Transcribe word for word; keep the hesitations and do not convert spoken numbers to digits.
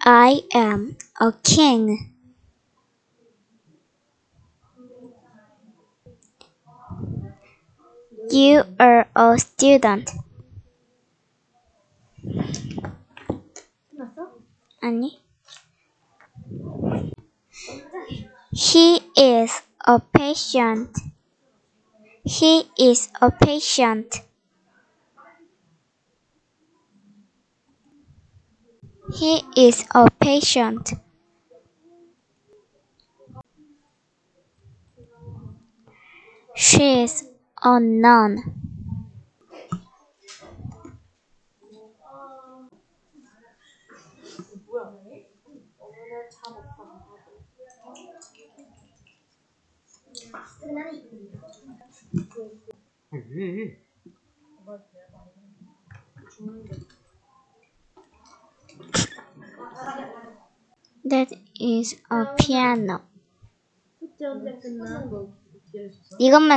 I am a king. You are a student. 아니. He is a patient. He is a patient. He is a patient. She is a nun. That is a piano. 이것만